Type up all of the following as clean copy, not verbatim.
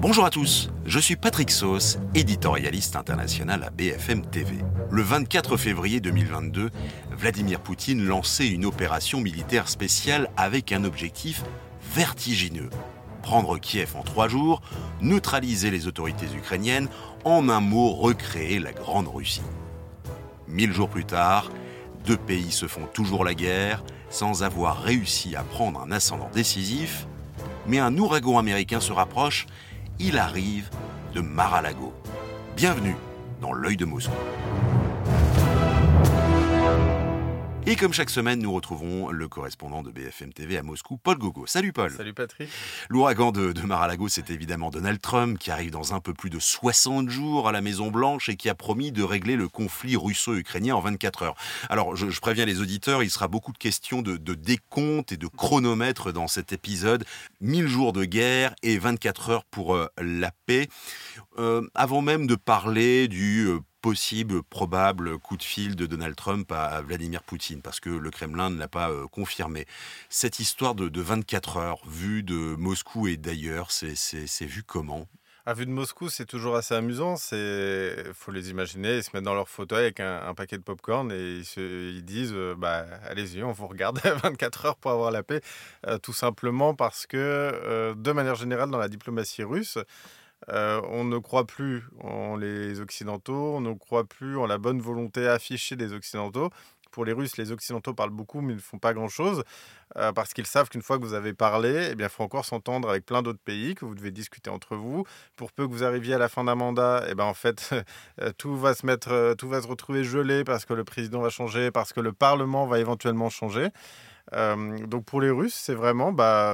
Bonjour à tous, je suis Patrick Sauce, éditorialiste international à BFM TV. Le 24 février 2022, Vladimir Poutine lançait une opération militaire spéciale avec un objectif vertigineux. Prendre Kiev en 3 jours, neutraliser les autorités ukrainiennes, en un mot recréer la Grande Russie. 1000 jours plus tard, 2 pays se font toujours la guerre sans avoir réussi à prendre un ascendant décisif, mais un ouragan américain se rapproche. Il arrive de Mar-a-Lago. Bienvenue dans l'œil de Moscou. Et comme chaque semaine, nous retrouvons le correspondant de BFM TV à Moscou, Paul Gogo. Salut Paul. Salut Patrick. L'ouragan de Mar-a-Lago, c'est évidemment Donald Trump qui arrive dans un peu plus de 60 jours à la Maison-Blanche et qui a promis de régler le conflit russo-ukrainien en 24 heures. Alors, je préviens les auditeurs, il sera beaucoup de questions de décompte et de chronomètre dans cet épisode. 1000 jours de guerre et 24 heures pour la paix. Avant même de parler du probable coup de fil de Donald Trump à Vladimir Poutine, parce que le Kremlin ne l'a pas confirmé. Cette histoire de 24 heures, vue de Moscou et d'ailleurs, c'est vu comment ? À vue de Moscou, c'est toujours assez amusant. Faut les imaginer, ils se mettent dans leur fauteuil avec un paquet de popcorn et ils disent allez-y, on vous regarde 24 heures pour avoir la paix. Tout simplement parce que, de manière générale, dans la diplomatie russe, on ne croit plus en les Occidentaux, on ne croit plus en la bonne volonté affichée des Occidentaux. Pour les Russes, les Occidentaux parlent beaucoup, mais ils ne font pas grand-chose, parce qu'ils savent qu'une fois que vous avez parlé, il faut encore s'entendre avec plein d'autres pays, que vous devez discuter entre vous. Pour peu que vous arriviez à la fin d'un mandat, en fait, tout va se retrouver gelé parce que le président va changer, parce que le Parlement va éventuellement changer. Donc pour les Russes, c'est vraiment,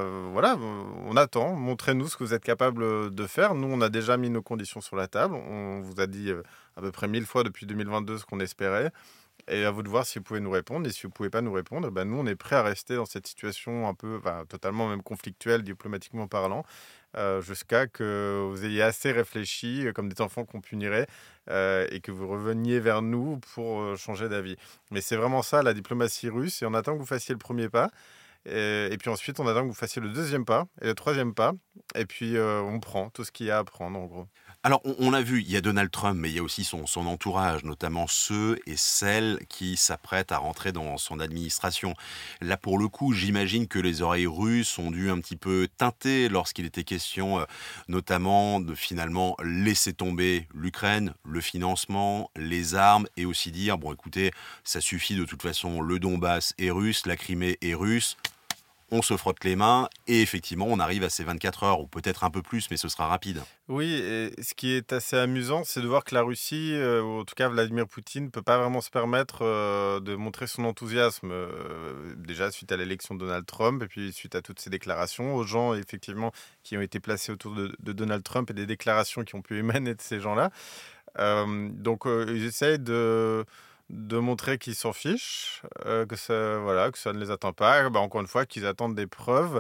on attend, montrez-nous ce que vous êtes capable de faire. Nous, on a déjà mis nos conditions sur la table. On vous a dit à peu près 1000 fois depuis 2022 ce qu'on espérait. Et à vous de voir si vous pouvez nous répondre. Et si vous ne pouvez pas nous répondre, nous, on est prêts à rester dans cette situation un peu, totalement même conflictuelle, diplomatiquement parlant, jusqu'à que vous ayez assez réfléchi, comme des enfants qu'on punirait, et que vous reveniez vers nous pour changer d'avis. Mais c'est vraiment ça, la diplomatie russe. Et on attend que vous fassiez le premier pas. Et puis ensuite, on attend que vous fassiez le deuxième pas et le troisième pas. Et puis, on prend tout ce qu'il y a à prendre, en gros. Alors, on a vu, il y a Donald Trump, mais il y a aussi son entourage, notamment ceux et celles qui s'apprêtent à rentrer dans son administration. Là, pour le coup, j'imagine que les oreilles russes ont dû un petit peu teinter lorsqu'il était question, notamment de finalement laisser tomber l'Ukraine, le financement, les armes, et aussi dire, bon écoutez, ça suffit de toute façon, le Donbass est russe, la Crimée est russe. On se frotte les mains et effectivement, on arrive à ces 24 heures, ou peut-être un peu plus, mais ce sera rapide. Oui, et ce qui est assez amusant, c'est de voir que la Russie, ou en tout cas Vladimir Poutine, ne peut pas vraiment se permettre de montrer son enthousiasme, déjà suite à l'élection de Donald Trump, et puis suite à toutes ces déclarations, aux gens effectivement qui ont été placés autour de Donald Trump et des déclarations qui ont pu émaner de ces gens-là. Donc ils essayent de montrer qu'ils s'en fichent, que ça ne les atteint pas. Encore une fois, qu'ils attendent des preuves,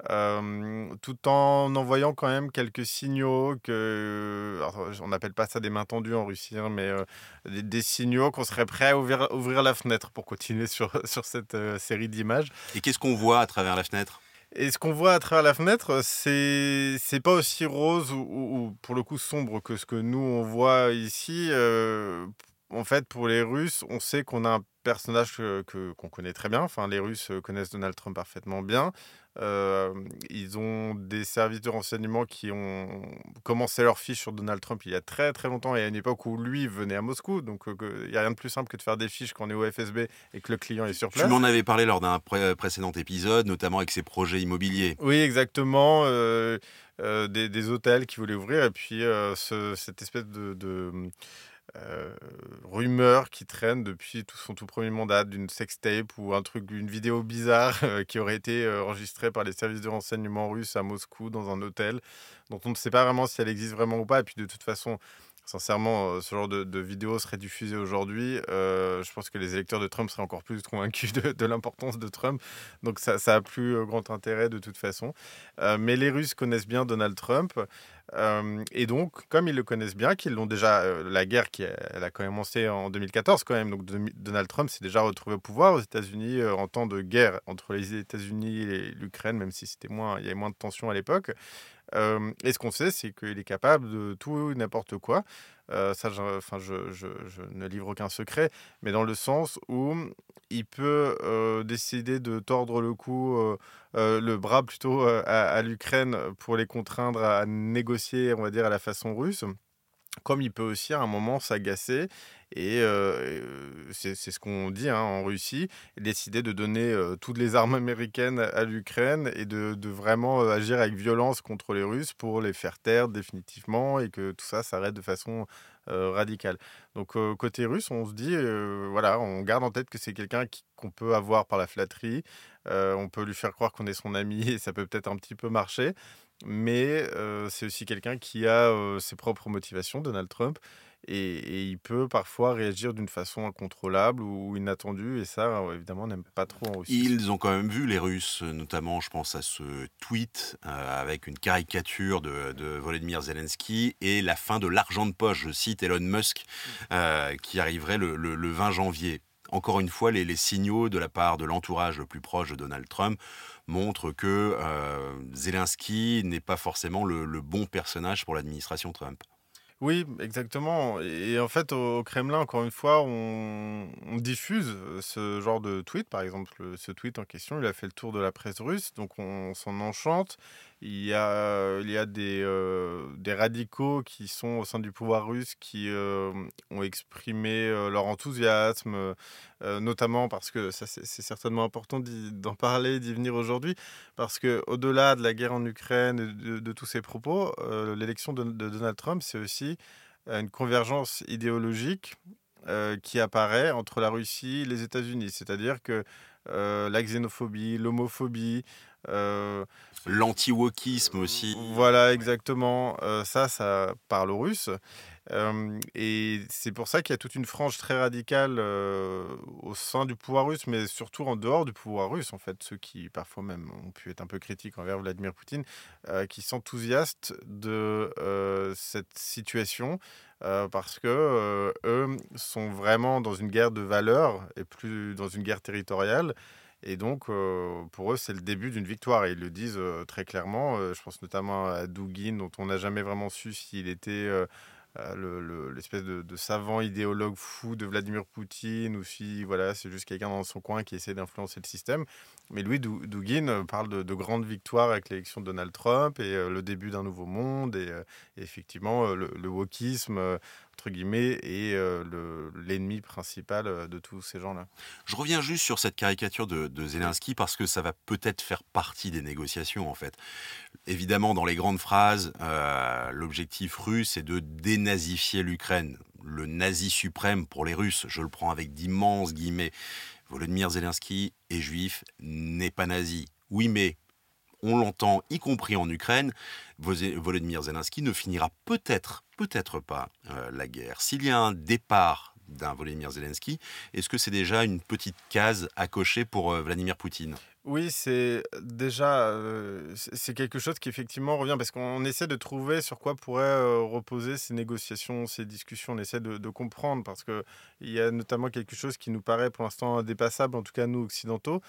tout en envoyant quand même quelques signaux alors, on n'appelle pas ça des mains tendues en Russie, mais des signaux qu'on serait prêt à ouvrir la fenêtre pour continuer sur cette série d'images. Et qu'est-ce qu'on voit à travers la fenêtre ? Et ce qu'on voit à travers la fenêtre, c'est pas aussi rose ou pour le coup sombre que ce que nous on voit ici. En fait, pour les Russes, on sait qu'on a un personnage qu'on connaît très bien. Enfin, les Russes connaissent Donald Trump parfaitement bien. Ils ont des services de renseignement qui ont commencé leur fiche sur Donald Trump il y a très très longtemps et à une époque où lui venait à Moscou. Donc, il n'y a rien de plus simple que de faire des fiches quand on est au FSB et que le client est sur place. Tu m'en avais parlé lors d'un précédent épisode, notamment avec ses projets immobiliers. Oui, exactement. Des hôtels qui voulaient ouvrir et puis cette espèce de rumeur qui traîne depuis son tout premier mandat d'une sextape ou une vidéo bizarre qui aurait été enregistrée par les services de renseignement russes à Moscou dans un hôtel dont on ne sait pas vraiment si elle existe vraiment ou pas. Et puis de toute façon, sincèrement, ce genre de vidéo serait diffusée aujourd'hui. Je pense que les électeurs de Trump seraient encore plus convaincus de l'importance de Trump. Donc ça a plus grand intérêt de toute façon. Mais les Russes connaissent bien Donald Trump. Et donc, comme ils le connaissent bien, qu'ils l'ont déjà, la guerre elle a commencé en 2014 quand même, donc Donald Trump s'est déjà retrouvé au pouvoir aux États-Unis en temps de guerre entre les États-Unis et l'Ukraine, même si il y avait moins de tensions à l'époque. Et ce qu'on sait, c'est qu'il est capable de tout et n'importe quoi. Ça, je ne livre aucun secret, mais dans le sens où il peut, décider de tordre le bras plutôt, à l'Ukraine pour les contraindre à négocier, on va dire, à la façon russe. Comme il peut aussi à un moment s'agacer c'est ce qu'on dit, hein, en Russie, et décider de donner, toutes les armes américaines à l'Ukraine et de vraiment, agir avec violence contre les Russes pour les faire taire définitivement et que tout ça s'arrête de façon, radicale. Donc, côté russe, on se dit, voilà, on garde en tête que c'est quelqu'un qu'on peut avoir par la flatterie, on peut lui faire croire qu'on est son ami et ça peut peut-être un petit peu marcher. Mais c'est aussi quelqu'un qui a, ses propres motivations, Donald Trump, et il peut parfois réagir d'une façon incontrôlable ou inattendue et ça, évidemment, on n'aime pas trop en Russie. Ils ont quand même vu, les Russes, notamment, je pense à ce tweet avec une caricature de Volodymyr Zelensky et la fin de l'argent de poche, je cite Elon Musk, qui arriverait le 20 janvier. Encore une fois, les signaux de la part de l'entourage le plus proche de Donald Trump montrent que Zelensky n'est pas forcément le bon personnage pour l'administration Trump. Oui, exactement. Et en fait, au Kremlin, encore une fois, on diffuse ce genre de tweet. Par exemple, ce tweet en question, il a fait le tour de la presse russe, donc on s'en enchante. Il y a des radicaux qui sont au sein du pouvoir russe qui ont exprimé leur enthousiasme, notamment parce que ça, c'est certainement important d'en parler, d'y venir aujourd'hui, parce que au-delà de la guerre en Ukraine et de tous ces propos, l'élection de Donald Trump, c'est aussi une convergence idéologique qui apparaît entre la Russie et les États-Unis. C'est-à-dire que la xénophobie, l'homophobie, euh, L'anti-wokisme aussi. voilà, exactement. Ça parle aux Russes. Et c'est pour ça qu'il y a toute une frange très radicale au sein du pouvoir russe, mais surtout en dehors du pouvoir russe, en fait, ceux qui parfois même ont pu être un peu critiques envers Vladimir Poutine, qui s'enthousiastent de cette situation parce que eux sont vraiment dans une guerre de valeurs et plus dans une guerre territoriale. Et donc, pour eux, c'est le début d'une victoire. Et ils le disent très clairement. Je pense notamment à Dugin, dont on n'a jamais vraiment su s'il était l'espèce de savant idéologue fou de Vladimir Poutine ou si voilà, c'est juste quelqu'un dans son coin qui essaie d'influencer le système. Mais lui, Dugin, parle de grandes victoires avec l'élection de Donald Trump et le début d'un nouveau monde. Et effectivement, le wokisme, entre guillemets, est l'ennemi principal de tous ces gens-là. Je reviens juste sur cette caricature de Zelensky parce que ça va peut-être faire partie des négociations en fait. Évidemment, dans les grandes phrases, l'objectif russe est de dénazifier l'Ukraine. Le nazi suprême pour les Russes, je le prends avec d'immenses guillemets. Volodymyr Zelensky est juif, n'est pas nazi. Oui, mais on l'entend, y compris en Ukraine, Volodymyr Zelensky ne finira peut-être pas la guerre. S'il y a un départ d'un Volodymyr Zelensky, est-ce que c'est déjà une petite case à cocher pour Vladimir Poutine ? Oui, c'est déjà, c'est quelque chose qui effectivement revient parce qu'on essaie de trouver sur quoi pourraient, reposer ces négociations, ces discussions. On essaie de comprendre parce que il y a notamment quelque chose qui nous paraît pour l'instant indépassable, en tout cas nous occidentaux,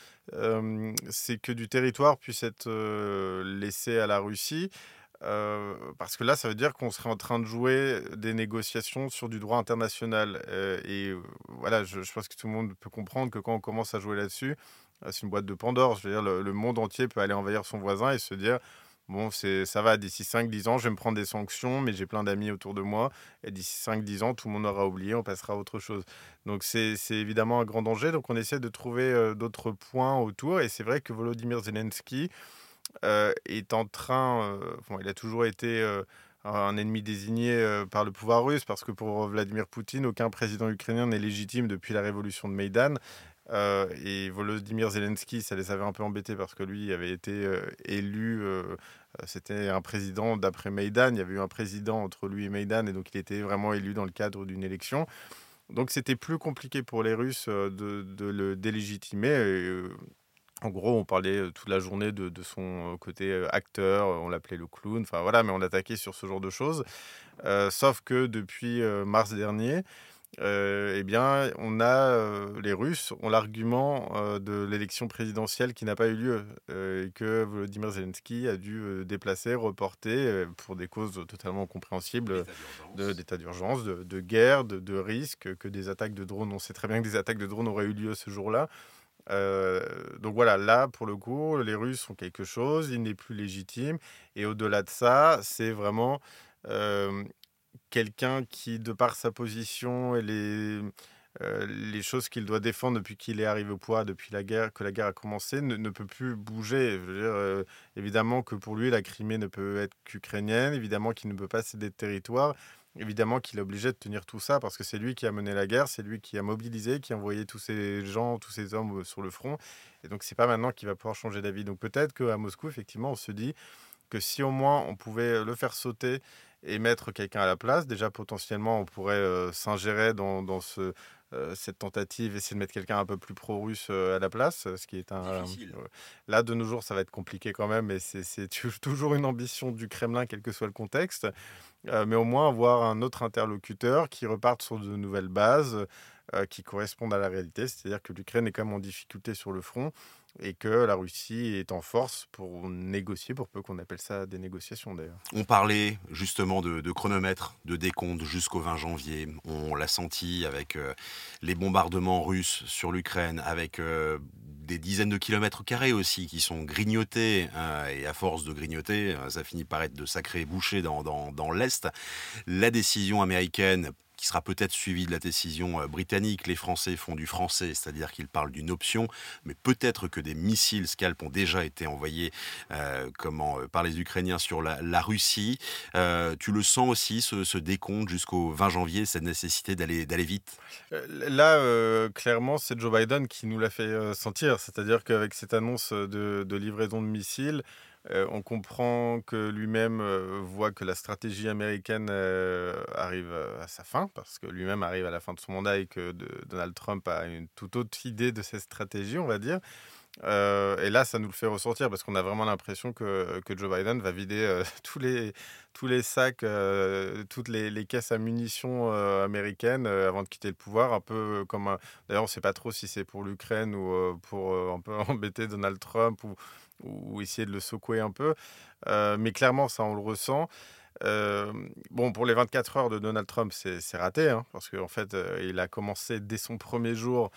c'est que du territoire puisse être, laissé à la Russie, parce que là, ça veut dire qu'on serait en train de jouer des négociations sur du droit international, voilà, je pense que tout le monde peut comprendre que quand on commence à jouer là-dessus, c'est une boîte de Pandore. Je veux dire, le monde entier peut aller envahir son voisin et se dire: «Bon, ça va, d'ici 5 10 ans, je vais me prendre des sanctions, mais j'ai plein d'amis autour de moi et d'ici 5 10 ans, tout le monde aura oublié, on passera à autre chose». Donc c'est évidemment un grand danger. Donc on essaie de trouver, d'autres points autour et c'est vrai que Volodymyr Zelensky, est en train, bon, il a toujours été, un ennemi désigné, par le pouvoir russe parce que pour Vladimir Poutine, aucun président ukrainien n'est légitime depuis la révolution de Maïdan. Et Volodymyr Zelensky, ça les avait un peu embêtés parce que lui avait été élu, c'était un président d'après Maïdan. Il y avait eu un président entre lui et Maïdan et donc il était vraiment élu dans le cadre d'une élection. Donc c'était plus compliqué pour les Russes de le délégitimer. En gros, on parlait toute la journée de son côté acteur, on l'appelait le clown, enfin voilà, mais on attaquait sur ce genre de choses. Sauf que depuis mars dernier, eh bien, les Russes ont l'argument de l'élection présidentielle qui n'a pas eu lieu et que Volodymyr Zelensky a dû déplacer, reporter pour des causes totalement compréhensibles L'état d'urgence. d'état d'urgence, de guerre, de risque, que des attaques de drones. On sait très bien que des attaques de drones auraient eu lieu ce jour-là. Donc voilà, là, pour le coup, les Russes ont quelque chose, il n'est plus légitime. Et au-delà de ça, c'est vraiment euh, quelqu'un qui, de par sa position et les choses qu'il doit défendre depuis qu'il est arrivé au pouvoir, depuis que la guerre a commencé, ne peut plus bouger. Je veux dire, évidemment que pour lui, la Crimée ne peut être qu'ukrainienne, évidemment qu'il ne peut pas céder de territoire, évidemment qu'il est obligé de tenir tout ça parce que c'est lui qui a mené la guerre, c'est lui qui a mobilisé, qui a envoyé tous ces gens, tous ces hommes sur le front. Et donc, c'est pas maintenant qu'il va pouvoir changer d'avis. Donc, peut-être qu'à Moscou, effectivement, on se dit que si au moins on pouvait le faire sauter et mettre quelqu'un à la place, déjà potentiellement on pourrait s'ingérer cette tentative, essayer de mettre quelqu'un un peu plus pro-russe à la place, ce qui est Difficile. là de nos jours ça va être compliqué quand même, mais c'est toujours une ambition du Kremlin, quel que soit le contexte. Mais au moins avoir un autre interlocuteur qui reparte sur de nouvelles bases qui correspondent à la réalité, c'est-à-dire que l'Ukraine est quand même en difficulté sur le front et que la Russie est en force pour négocier, pour peu qu'on appelle ça des négociations d'ailleurs. On parlait justement de chronomètre, de décompte jusqu'au 20 janvier. On l'a senti avec les bombardements russes sur l'Ukraine, avec des dizaines de kilomètres carrés aussi qui sont grignotés. Et à force de grignoter, ça finit par être de sacrés bouchées dans l'Est. La décision américaine qui sera peut-être suivie de la décision britannique. Les Français font du français, c'est-à-dire qu'ils parlent d'une option, mais peut-être que des missiles Scalp ont déjà été envoyés par les Ukrainiens sur la Russie. Tu le sens aussi, ce décompte jusqu'au 20 janvier, cette nécessité d'aller vite? Là, clairement, c'est Joe Biden qui nous l'a fait sentir, c'est-à-dire qu'avec cette annonce de livraison de missiles, on comprend que lui-même voit que la stratégie américaine arrive à sa fin, parce que lui-même arrive à la fin de son mandat et que Donald Trump a une toute autre idée de cette stratégie, on va dire. Et là, ça nous le fait ressortir parce qu'on a vraiment l'impression que Joe Biden va vider tous les sacs, toutes les caisses à munitions américaines avant de quitter le pouvoir. Un peu comme d'ailleurs, on ne sait pas trop si c'est pour l'Ukraine ou pour un peu embêter Donald Trump ou essayer de le secouer un peu. Mais clairement, ça, on le ressent. Bon, pour les 24 heures de Donald Trump, c'est raté, hein, parce qu'en fait, il a commencé dès son premier jour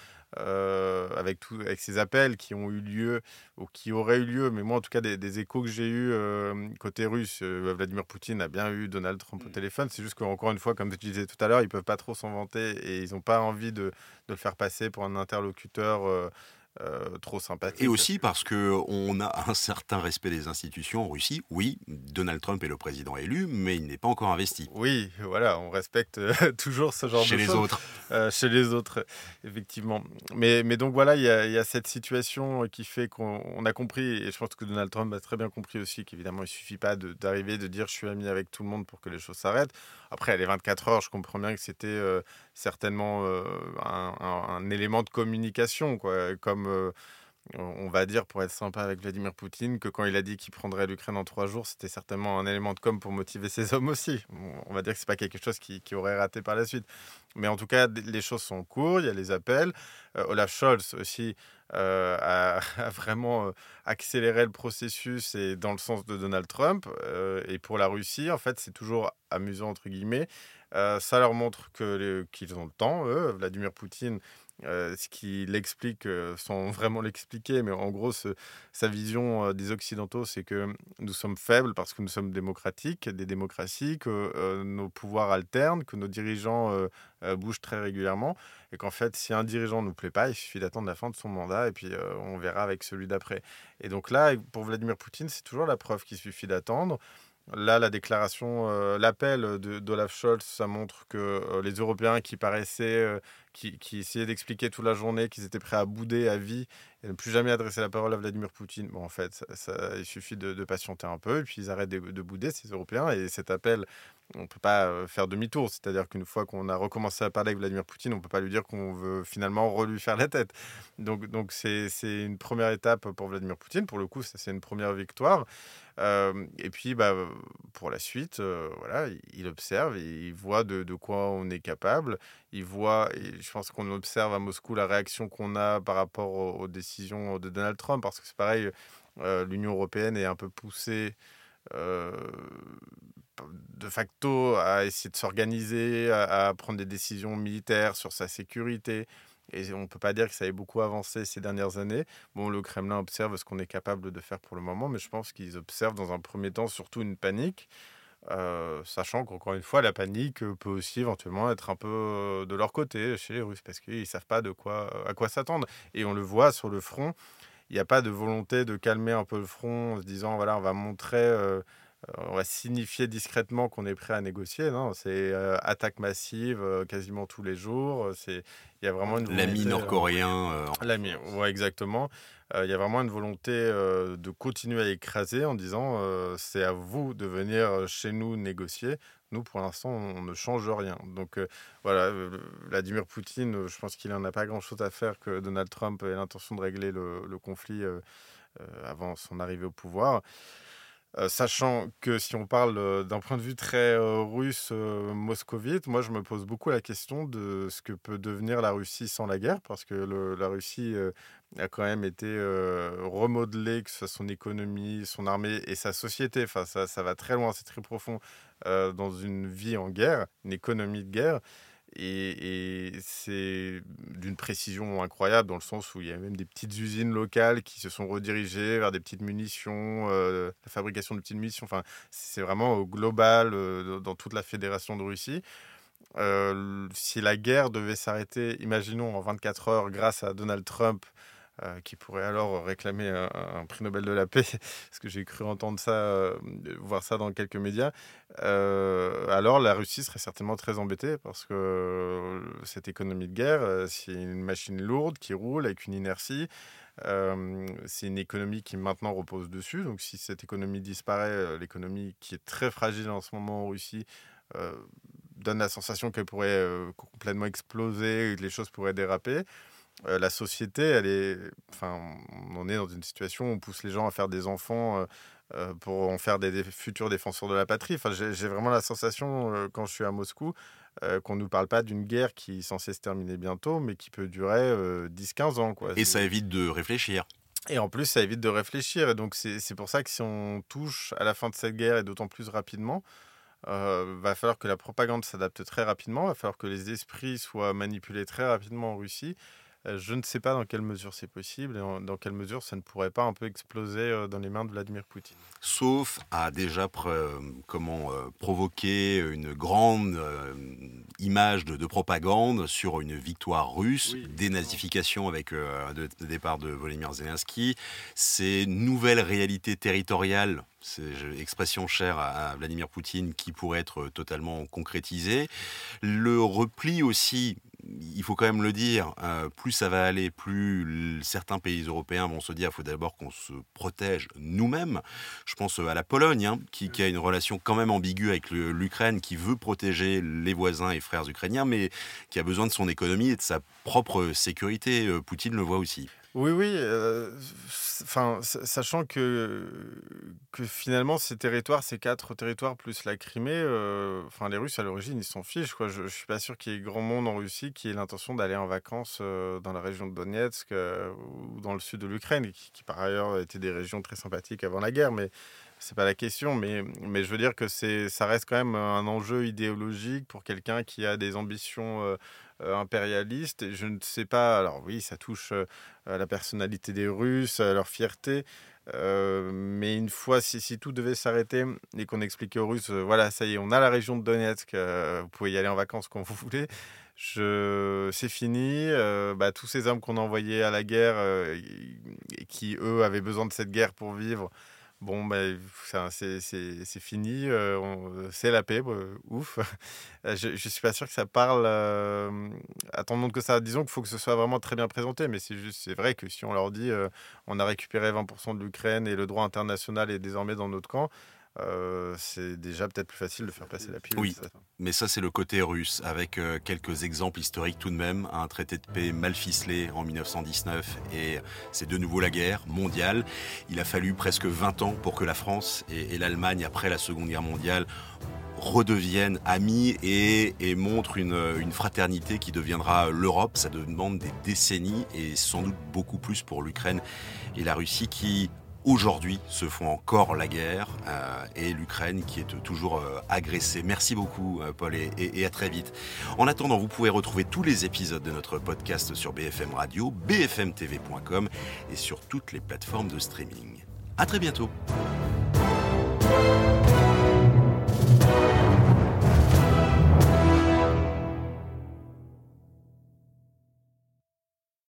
avec ses appels qui ont eu lieu ou qui auraient eu lieu. Mais moi, en tout cas, des échos que j'ai eus côté russe, Vladimir Poutine a bien eu Donald Trump au téléphone. C'est juste qu'encore une fois, comme tu disais tout à l'heure, ils peuvent pas trop s'en vanter et ils n'ont pas envie de le faire passer pour un interlocuteur trop Et sympathique. aussi parce qu'on a un certain respect des institutions en Russie. Oui, Donald Trump est le président élu, mais il n'est pas encore investi. Oui, voilà, on respecte toujours ce genre Chez de les choses autres. chez les autres, effectivement. Mais donc voilà, il y a cette situation qui fait qu'on a compris, et je pense que Donald Trump a très bien compris aussi, qu'évidemment, il suffit pas d'arriver, de dire je suis ami avec tout le monde pour que les choses s'arrêtent. Après, les 24 heures, je comprends bien que c'était certainement un élément de communication, quoi, comme on va dire, pour être sympa avec Vladimir Poutine, que quand il a dit qu'il prendrait l'Ukraine en 3 jours, c'était certainement un élément de com pour motiver ses hommes aussi. On va dire que c'est pas quelque chose qui aurait raté par la suite. Mais en tout cas, les choses sont en cours, il y a les appels. Olaf Scholz aussi a vraiment accéléré le processus et dans le sens de Donald Trump. Et pour la Russie, en fait, c'est toujours amusant, entre guillemets. Ça leur montre qu'ils ont le temps, eux. Vladimir Poutine, ce qu'il explique, sans vraiment l'expliquer, mais en gros, sa vision des Occidentaux, c'est que nous sommes faibles parce que nous sommes démocratiques, des démocraties, que nos pouvoirs alternent, que nos dirigeants bougent très régulièrement, et qu'en fait, si un dirigeant ne nous plaît pas, il suffit d'attendre la fin de son mandat, et puis on verra avec celui d'après. Et donc là, pour Vladimir Poutine, c'est toujours la preuve qu'il suffit d'attendre. Là, la déclaration, l'appel d'Olaf Scholz, ça montre que les Européens qui paraissaient qui essayaient d'expliquer toute la journée qu'ils étaient prêts à bouder à vie et ne plus jamais adresser la parole à Vladimir Poutine. Bon, en fait, il suffit de patienter un peu et puis ils arrêtent de bouder, ces Européens. Et cet appel, on ne peut pas faire demi-tour. C'est-à-dire qu'une fois qu'on a recommencé à parler avec Vladimir Poutine, on ne peut pas lui dire qu'on veut finalement lui faire la tête. Donc c'est une première étape pour Vladimir Poutine. Pour le coup, ça, c'est une première victoire. Et puis, pour la suite, voilà, il observe et il voit de quoi on est capable. Il voit, et je pense qu'on observe à Moscou la réaction qu'on a par rapport aux décisions de Donald Trump, parce que c'est pareil, l'Union européenne est un peu poussée euh, de facto à essayer de s'organiser, à prendre des décisions militaires sur sa sécurité. Et on ne peut pas dire que ça ait beaucoup avancé ces dernières années. Bon, le Kremlin observe ce qu'on est capable de faire pour le moment, mais je pense qu'ils observent dans un premier temps surtout une panique, sachant qu'encore une fois, la panique peut aussi éventuellement être un peu de leur côté chez les Russes, parce qu'ils ne savent pas à quoi s'attendre. Et on le voit sur le front, il n'y a pas de volonté de calmer un peu le front en se disant, voilà, on va montrer... on va signifier discrètement qu'on est prêt à négocier. Non, c'est attaque massive quasiment tous les jours. Il y a vraiment une L'ami volonté. nord-coréen. Ouais, exactement. Il y a vraiment une volonté de continuer à écraser en disant c'est à vous de venir chez nous négocier. Nous, pour l'instant, on ne change rien. Donc voilà, Vladimir Poutine, je pense qu'il n'en a pas grand-chose à faire que Donald Trump ait l'intention de régler le conflit avant son arrivée au pouvoir. Sachant que si on parle d'un point de vue très russe, moscovite, moi je me pose beaucoup la question de ce que peut devenir la Russie sans la guerre, parce que la Russie a quand même été remodelée, que ce soit son économie, son armée et sa société. Enfin, ça va très loin, c'est très profond dans une vie en guerre, une économie de guerre. Et c'est d'une précision incroyable dans le sens où il y a même des petites usines locales qui se sont redirigées vers des petites munitions, la fabrication de petites munitions. Enfin, c'est vraiment global dans toute la fédération de Russie. Si la guerre devait s'arrêter, imaginons en 24 heures grâce à Donald Trump, qui pourrait alors réclamer un prix Nobel de la paix, parce que j'ai cru entendre ça, voir ça dans quelques médias, alors la Russie serait certainement très embêtée, parce que cette économie de guerre, c'est une machine lourde qui roule avec une inertie. C'est une économie qui maintenant repose dessus. Donc si cette économie disparaît, l'économie qui est très fragile en ce moment en Russie, euh, donne la sensation qu'elle pourrait complètement exploser, que les choses pourraient déraper. La société, enfin, on est dans une situation où on pousse les gens à faire des enfants pour en faire des futurs défenseurs de la patrie. Enfin, j'ai vraiment la sensation, quand je suis à Moscou, qu'on ne nous parle pas d'une guerre qui est censée se terminer bientôt, mais qui peut durer 10-15 ans, quoi. Et ça évite de réfléchir. Et en plus, ça évite de réfléchir. Et donc, c'est pour ça que si on touche à la fin de cette guerre, et d'autant plus rapidement, va falloir que la propagande s'adapte très rapidement, va falloir que les esprits soient manipulés très rapidement en Russie. Je ne sais pas dans quelle mesure c'est possible et dans quelle mesure ça ne pourrait pas un peu exploser dans les mains de Vladimir Poutine. Sauf à déjà provoquer une grande image de propagande sur une victoire russe, Oui, dénazification avec le départ de Volodymyr Zelensky, ces nouvelles réalités territoriales, c'est expression chère à Vladimir Poutine, qui pourrait être totalement concrétisée. Le repli aussi, il faut quand même le dire, plus ça va aller, plus certains pays européens vont se dire qu'il faut d'abord qu'on se protège nous-mêmes. Je pense à la Pologne, qui a une relation quand même ambiguë avec l'Ukraine, qui veut protéger les voisins et frères ukrainiens, mais qui a besoin de son économie et de sa propre sécurité. Poutine le voit aussi. Oui, oui. Sachant que finalement, ces territoires, ces 4 territoires plus la Crimée, les Russes, à l'origine, ils s'en fichent, quoi. Je suis pas sûr qu'il y ait grand monde en Russie qui ait l'intention d'aller en vacances dans la région de Donetsk ou dans le sud de l'Ukraine, qui par ailleurs étaient des régions très sympathiques avant la guerre, mais c'est pas la question. Mais je veux dire que ça reste quand même un enjeu idéologique pour quelqu'un qui a des ambitions impérialistes. Et je ne sais pas, alors oui, ça touche à la personnalité des Russes, à leur fierté. Mais une fois, si tout devait s'arrêter et qu'on expliquait aux Russes, voilà, ça y est, on a la région de Donetsk, vous pouvez y aller en vacances quand vous voulez, c'est fini. Tous ces hommes qu'on a envoyés à la guerre et qui, eux, avaient besoin de cette guerre pour vivre, Bon, ben, c'est fini, c'est la paix, ouf. Je suis pas sûr que ça parle, à tant de monde que ça. Disons qu'il faut que ce soit vraiment très bien présenté, mais c'est vrai que si on leur dit, «On a récupéré 20 de l'Ukraine et le droit international est désormais dans notre camp», c'est déjà peut-être plus facile de faire passer la pilule, Oui, ça. mais ça c'est le côté russe, avec quelques exemples historiques tout de même. Un traité de paix mal ficelé en 1919 et c'est de nouveau la guerre mondiale. Il a fallu presque 20 ans pour que la France et l'Allemagne, après la Seconde Guerre mondiale, redeviennent amis et montrent une fraternité qui deviendra l'Europe. Ça demande des décennies et sans doute beaucoup plus pour l'Ukraine et la Russie qui aujourd'hui se font encore la guerre et l'Ukraine qui est toujours agressée. Merci beaucoup Paul et à très vite. En attendant, vous pouvez retrouver tous les épisodes de notre podcast sur BFM Radio, bfmtv.com et sur toutes les plateformes de streaming. À très bientôt.